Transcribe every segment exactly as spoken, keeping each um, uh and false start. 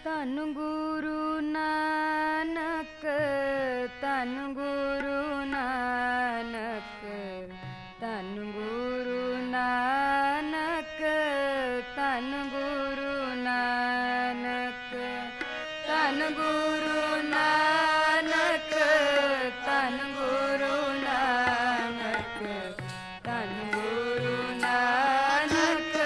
ਧੰਨ ਗੁਰੂ ਨਾਨਕ, ਧੰਨ ਗੁਰੂ ਨਾਨਕ, ਧੰਨ ਗੁਰੂ ਨਾਨਕ, ਧੰਨ ਗੁਰੂ ਨਾਨਕ, ਧੰਨ ਗੁਰੂ ਨਾਨਕ, ਧੰਨ ਗੁਰੂ ਨਾਨਕ, ਧੰਨ ਗੁਰੂ ਨਾਨਕ,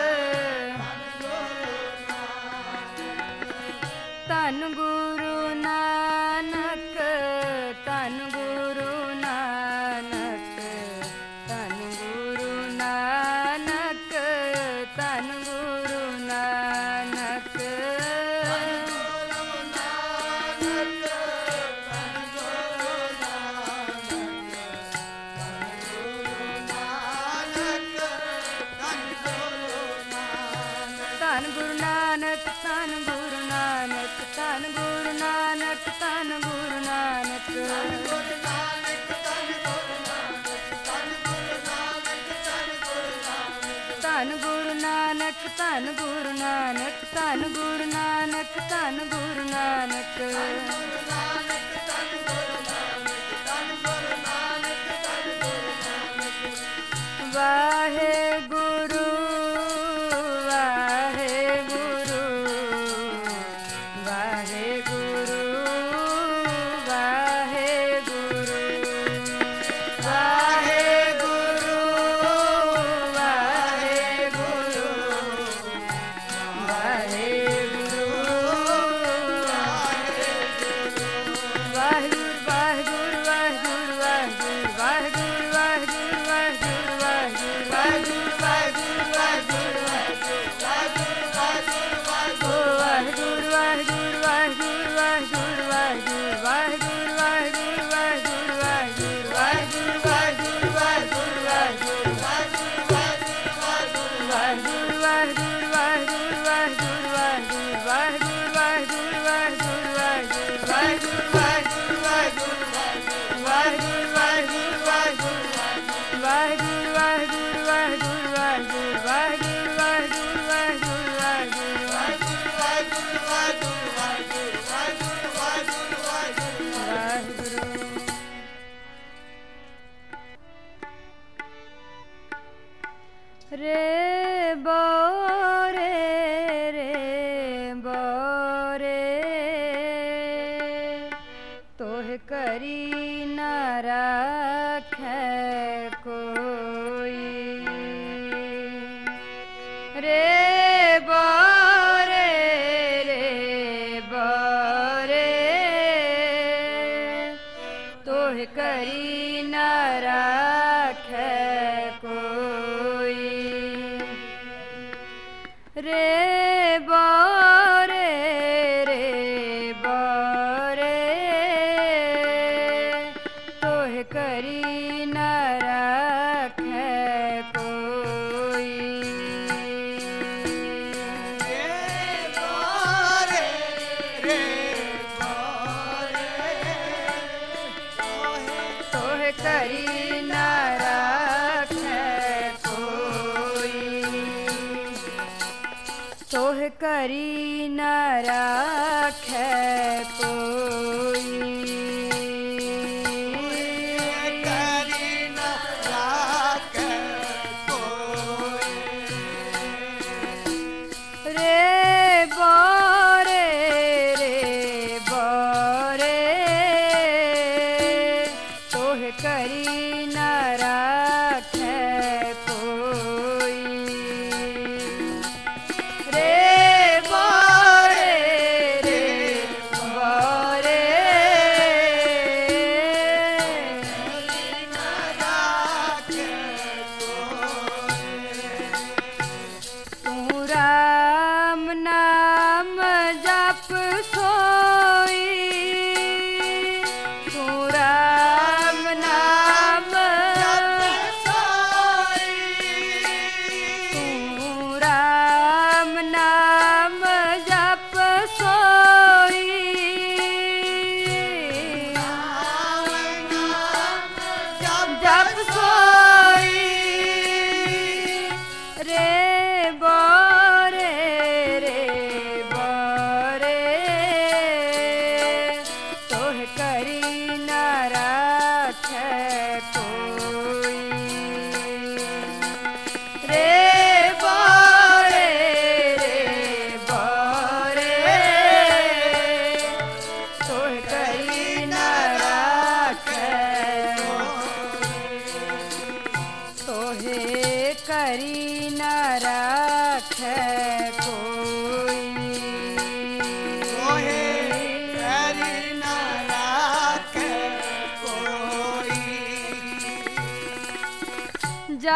ਧੰਨ ਗੁਰੂ ਨਾਨਕ, ਧੰਨ ਗੁਰੂ ਨਾਨਕ, ਧੰਨ ਗੁਰੂ ਨਾਨਕ, ਧੰਨ ਗੁਰੂ ਨਾਨਕ, ਧੰਨ ਗੁਰੂ ਨਾਨਕ, ਧੰਨ ਗੁਰੂ ਨਾਨਕ, ਧੰਨ ਗੁਰੂ ਨਾਨਕ, ਧੰਨ ਗੁਰੂ ਨਾਨਕ, ਧੰਨ ਗੁਰੂ ਨਾਨਕ, ਧੰਨ ਗੁਰੂ ਨਾਨਕ, ਧੰਨ ਗੁਰੂ ਨਾਨਕ, ਧੰਨ ਗੁਰੂ ਨਾਨਕ, ਵਾਹਿਗੁਰੂ ਵਾਹਿਗੁਰੂ ਵਾਹਿਗੁਰੂ ਵਾਹਿਗੁਰੂ ਵਾਹਿਗੁਰੂ ਵਾਹਿਗੁਰੂ ਵਾਹਿਗੁਰੂ ਵਾਹਿਗੁਰੂ ਰੇ ਬੋਰੇ ਰੇ ਬੋਰੇ ਤੋਹ ਕਰੀ ਨਾ ਰਾਖੈ ਕੋਈ, ਰੇ ਬੋਰੇ ਰੇ ਬੋਰੇ ਤੋਹ ਕਰੀ ਨਾ ਰਾਖੈ ਕੋਈ, ਰੇ ਬੋਰੇ ਰੇ ਬੋਰੇ ਤੋਹ ਕਰੀ ਨਾ ਰਾਖੈ ਕੋਈ, ਰੇ ਬੋਰੇ ਰੇ ਬੋਰੇ ਤੋਹ ਕਰੀ ਨਾ ਰਾਖੈ ਕੋਈ, ਤੋਹ ਕਰੀ ਨਾ ਰਾਖੈ ਕੋਈ, ਕਰੀ ਨਾ ਰਾਖੈ ਕੋਈ, ਰੇ ਬੋਰੇ ਰੇ ਬੋਰੇ ਤੋਹ ਕਰੀ ਨਾ ਰਾਖੈ ਕੋਈ, ਰੇ ਬੋਰੇ ਰੇ ਬੋਰੇ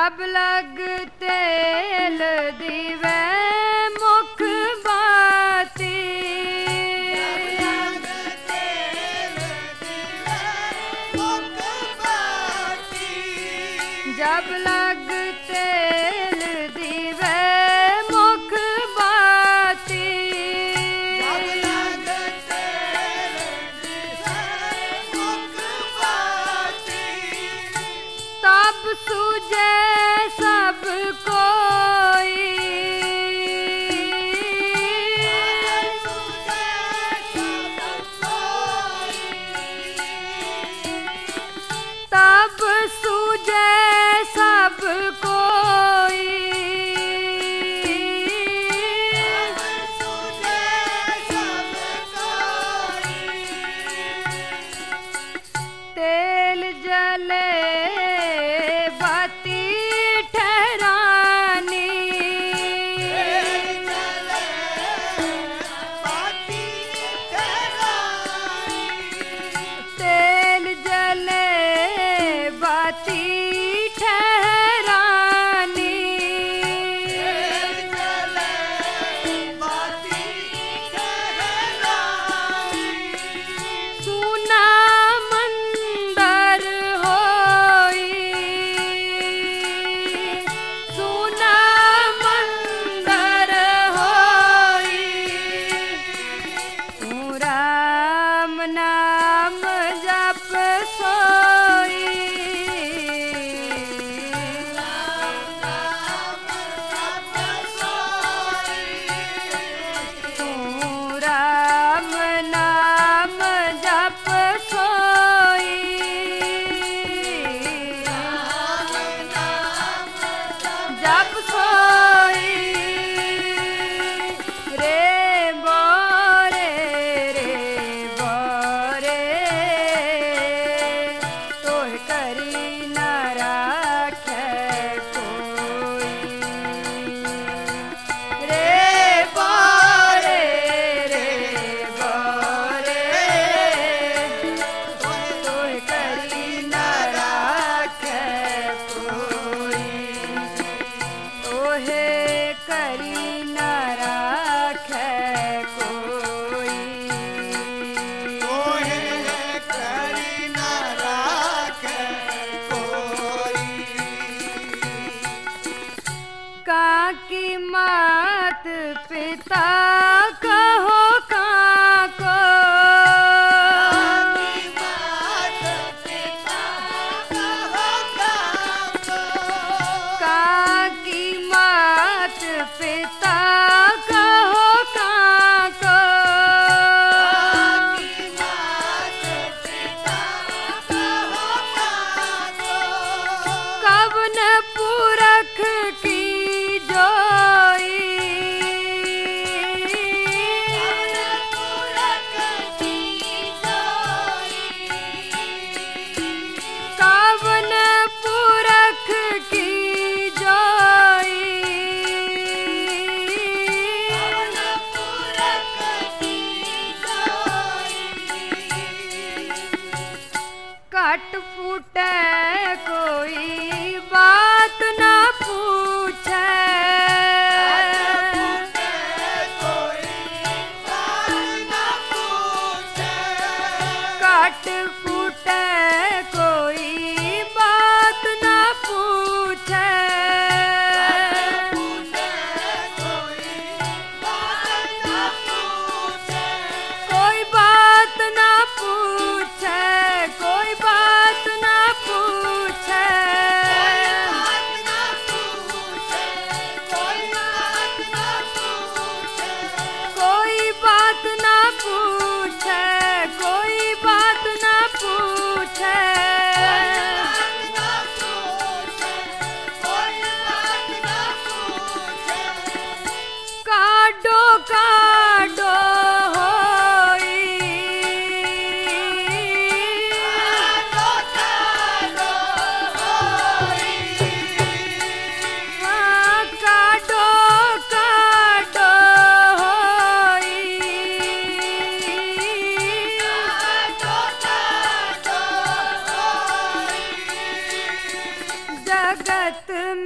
जब लग तेल दीवे मुख बाती, जब लग तेल दीवे मुख बाती, तब सूझे सब कोई, तब सूझे सब कोई, तेल जले बाती ठहरानी, तेल जले बाती ठहरानी, सुना मंदर होई, सुना मंदर होई, तू राम नाम जप सोई, तू राम नाम जप सोई, जप सोई, रे बोरे रे बोरे, तोह करी न राखे कोई, रे बोरे रे बोरे, तोह करी न राखे कोई, तोहे करी न राखे कोई, काकी मात पिता कहो काको, काकी मात पिता कहो काको, कवन पुरख की जोई, कवन पुरख की जोई, कट फूटे कोई बात न पूछे, कट फूटे कोई बात न पूछे, कोई बात न पूछे, कोई बात न पूछे, कोई बात न पूछे, कोई बात न पूछे, काडो काडो होई, हाँ, काडो काडो होई, जगत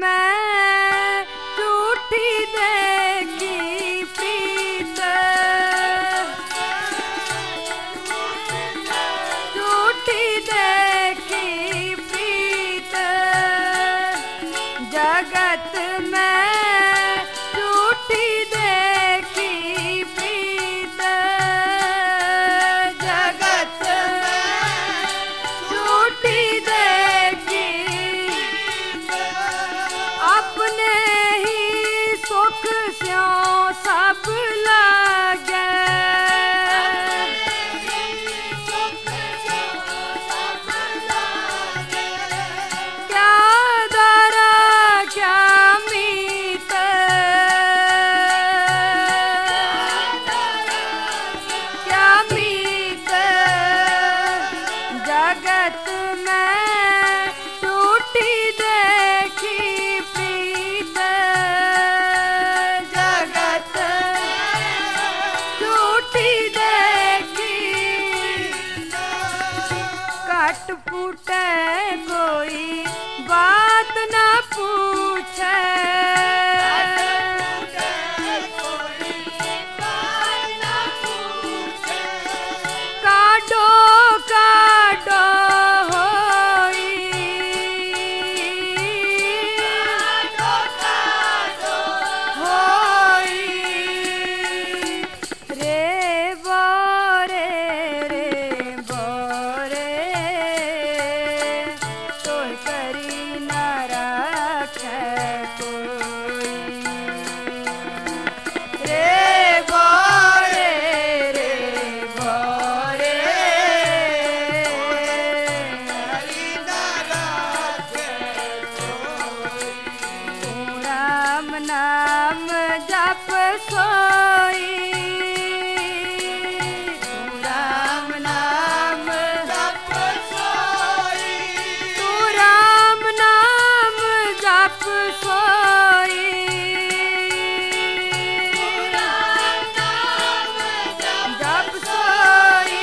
घट फूटे कोई बात ना पूछे काडो काडो नाम जप सोई तू राम नाम जप सोई तू राम नाम जप सोई तू राम नाम जप सोई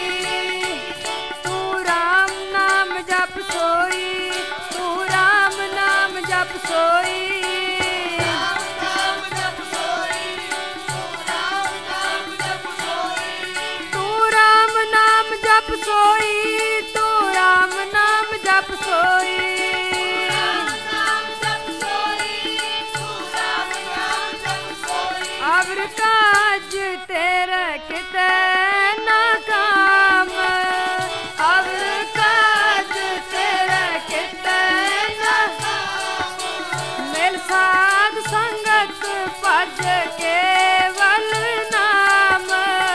तू राम नाम जप सोई तू राम नाम जप सोई जप सोई तू राम नाम जप सोई अवर काज तेरा किते ना काम अवर काज तेरा किते ना मिल साध संगत भज केवल नाम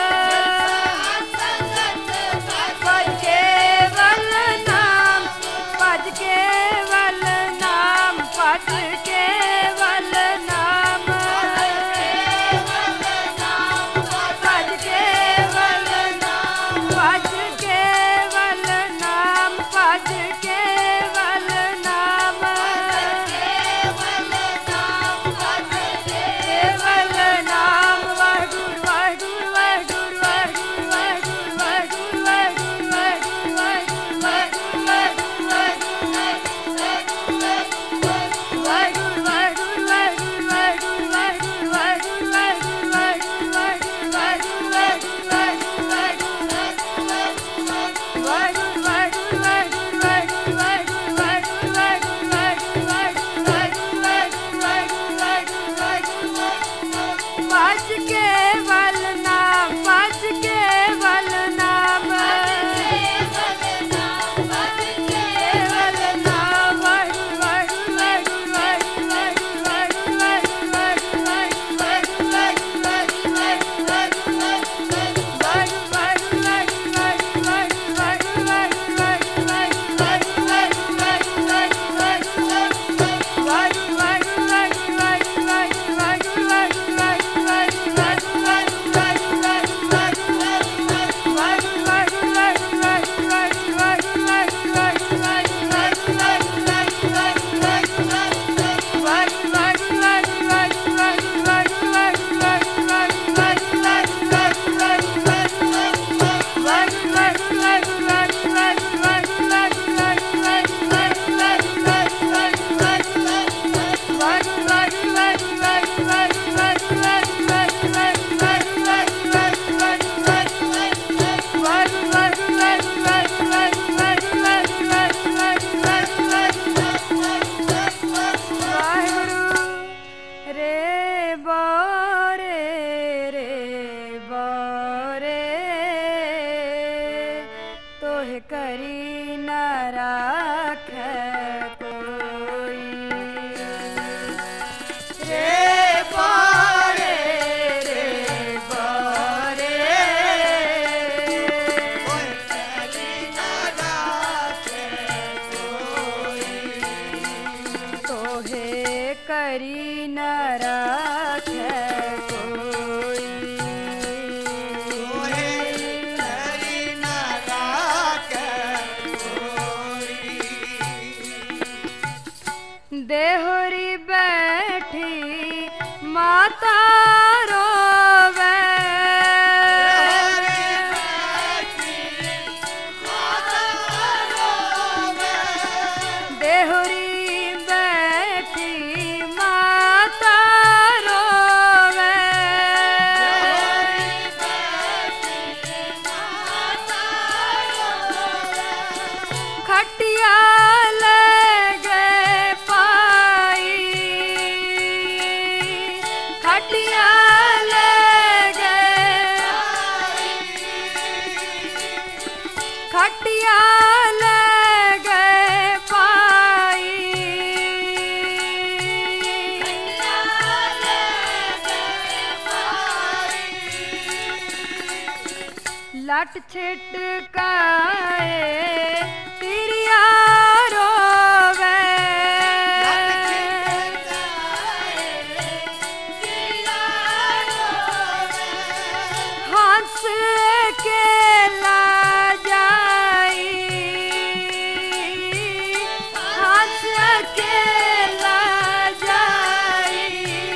केवल नाम भज केवल नाम भज केवल नाम भज केवल नाम भज केवल नाम केवल नाम वाहिगुरू वाहिगुरू वाहिगुरू वाहिगुरू वाहिगुरू वाहिगुरू वाहिगुरू भज केवल नाम भज केवल नाम भज केवल नाम वाहिगुरू वाहिगुरू वाहिगुरू करी न राख कोई रे बारे रे बारे कोई करी न राख कोई तोहे करी न राख कोई तोहे करी न राख लट छिटकाए तिरिया रोवे हंस के ला जाई हंस के ला जाई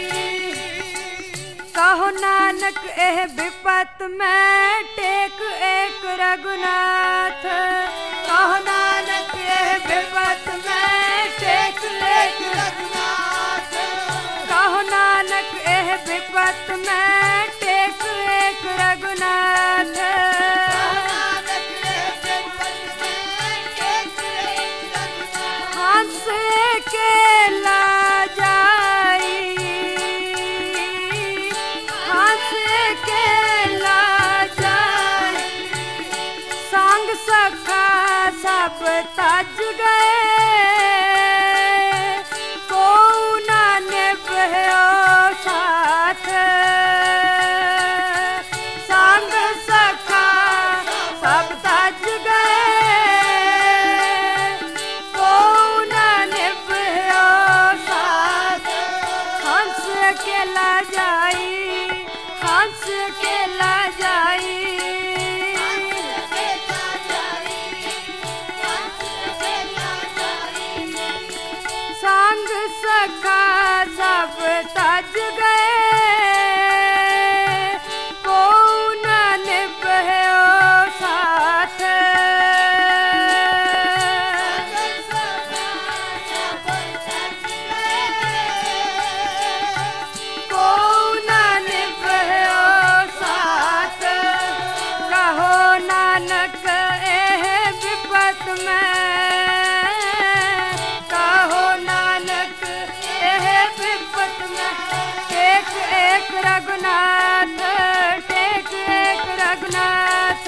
कहो नानक एह विपत में टेक एक रघुनाथ कहो नानक एह विपत में टेक एक रघुनाथ कहो नानक एह विपत में टेक एक रघुनाथ हंस के ला जाई हंस के ला जाई संग सखा सब तज गए को ना निभयो साथ संग सखा सब तज गए को ना निभयो साथ हंस के ला जाई हंस के ला जाई संग सखा सब तज गए को न निभयो साथ को न निभयो साथ कहो नानक एह विपत में कहो नानक एह विपत में टेक एक रघुनाथ टेक एक रघुनाथ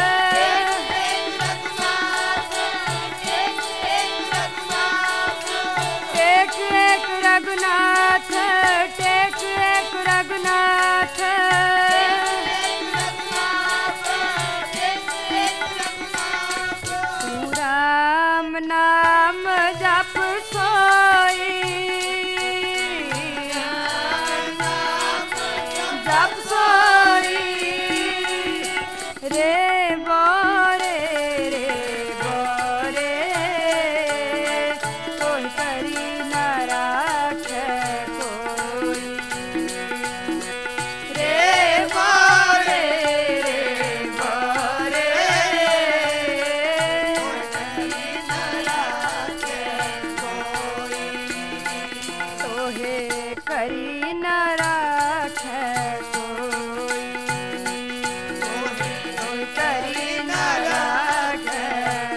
टेक एक रघुनाथ टेक एक रघुनाथ तू राम नाम जप सोई जप सोई रे बोरे रे बोरे कोई करी न राखे कोई रे बोरे रे बोरे तोहे करी न राखे कोई तोहे करी न राखे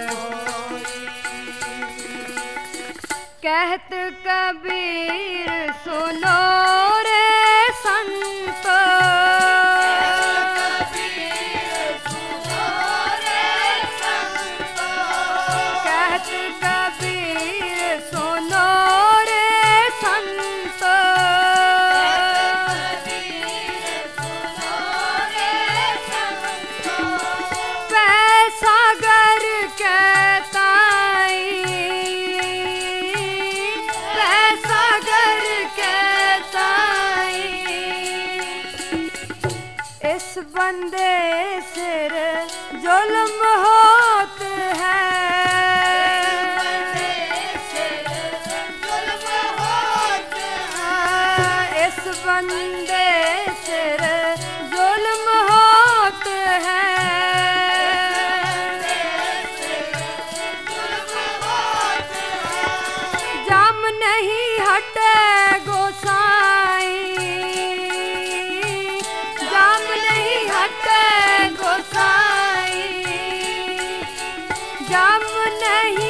कहत कबीर सुनो रे संतो कहत कबीर सुनो रे संतो पैसा गर के ताई पैसा गर के ताई इस बंदे सिर जुल्म होत है इस बंदे सिर जुल्म होत है जाम नहीं हटे गोसाई जाम नहीं हटे गोसाई जाम नहीं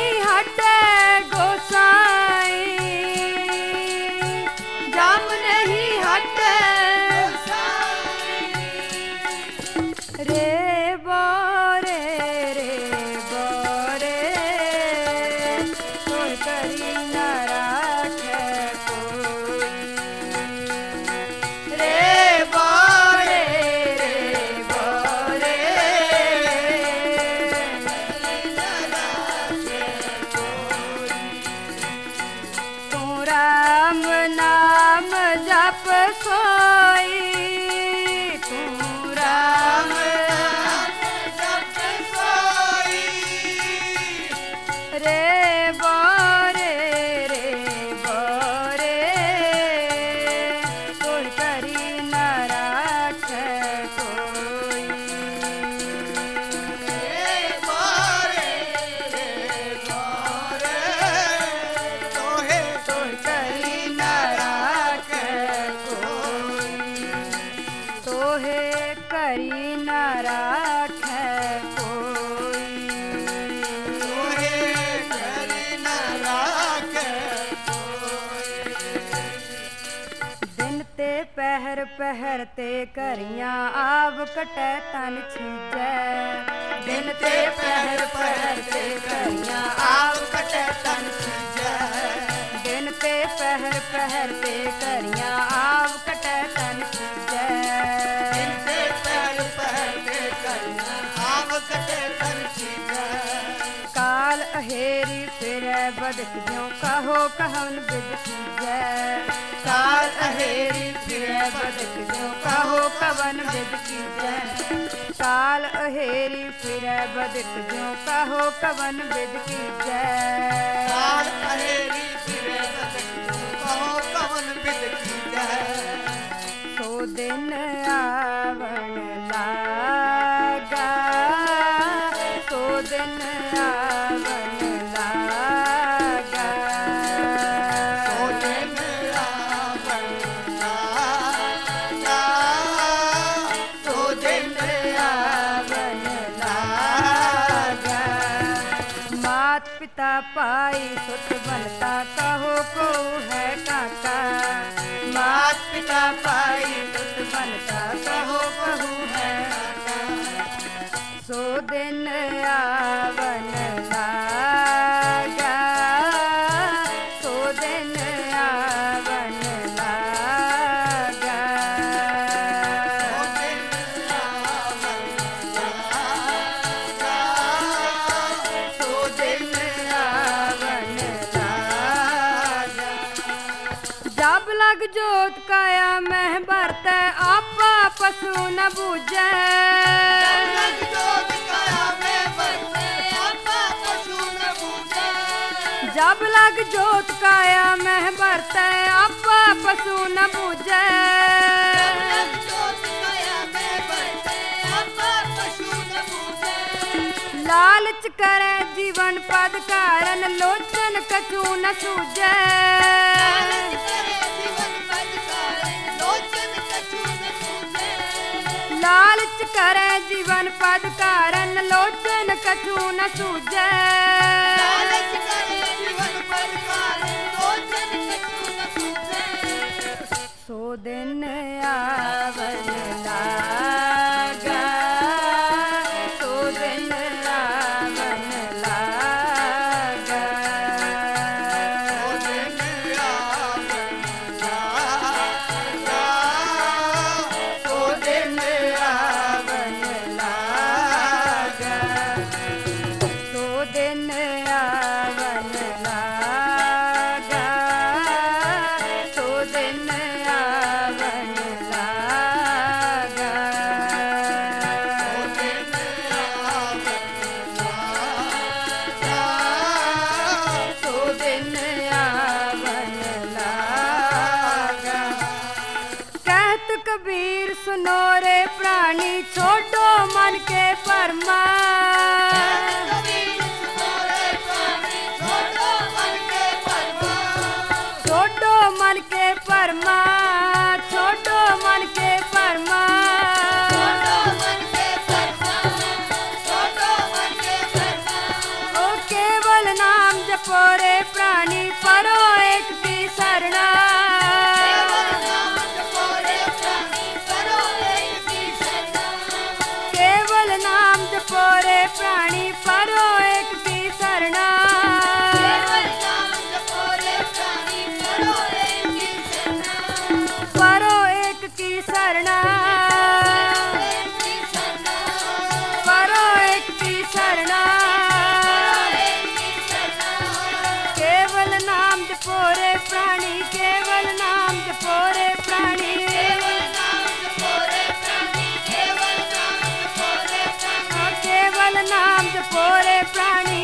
सोहे करी न राखे कोई सोहे करी न राखे कोई दिन ते पहर पहर ते करियां आव कटे तन छीजै दिन ते पहर पहर ते करियां आव कटे तन छीजै दिन ते पहर पहर ते करियां आव कटे तन छीजै दिन ते पहर पहर ते करियां आव कटे तन छीजै काल अहेरी फिरै बदक ज्यों कहो कहन बिद कीजै काल अहेरी फिरै बदक ज्यों कहो कवन बिद कीजै काल अहेरी फिरै बदक ज्यों कहो कवन बिद कीजै काल अहेरी फिरै बदक ज्यों कहो कवन बिद कीजै सो दिन आवन लागा सो दिन आवन लागा सो दिन आवन लागा सो दिन आवन लागा मात पिता पाई सुत बनता कहो को है काका मात पिता पाई सुत बनता कहो कहू है सो दिन आवन लागा सो दिन आवन लागा सो दिन आवन लागा सो दिन आवन लागा जब लग जोत काया मह भरतै आपा पशु न बूझै लग जोत काया में बरते आपा पशु न बूझै जब लग जोत काया मह भरतै आपा पशु न बूझै लग जोत काया में बरते आपा पशु न बूझै लालच करे जीवन पद कारण लोचन कछु न सूझै लालच करे जीवन पद कारण लोचन कछु न सूझै लालच करे जीवन पद कारण लोचन कछु न सूझै लालच करे जीवन पद कारण लोचन कछु न सूझै सो दिन आवन लागा सो दिन आवन लागा सो दिन आवन लागा सो दिन आवन लागा सो दिन आवन लागा सो दिन आवन लागा सो दिन आवन लागा सो दिन आवन लागा कहत कबीर सुनो रे प्राणी छोड़ो मन के परमा कबीर सुनो रे प्राणी छोड़ो मन के परमा छोड़ो मन के परमा छोड़ो मन के परमा छोड़ो मन के परमा छोड़ो मन के परमा ओ केवल नाम जपो रे प्राणी परो एक की शरणा केवल नाम जपो रे प्राणी करो एक की शरणा केवल नाम जपो रे प्राणी परो एक की शरणा केवल नाम जपो रे प्राणी करो एक की शरणा परो एक की शरणा एक की शरणा परो एक की शरणा एक की शरणा केवल नाम जपो रे प्राणी केवल नाम जपो रे प्राणी केवल नाम जपो रे प्राणी केवल नाम जपो रे प्राणी केवल नाम जपो रे प्राणी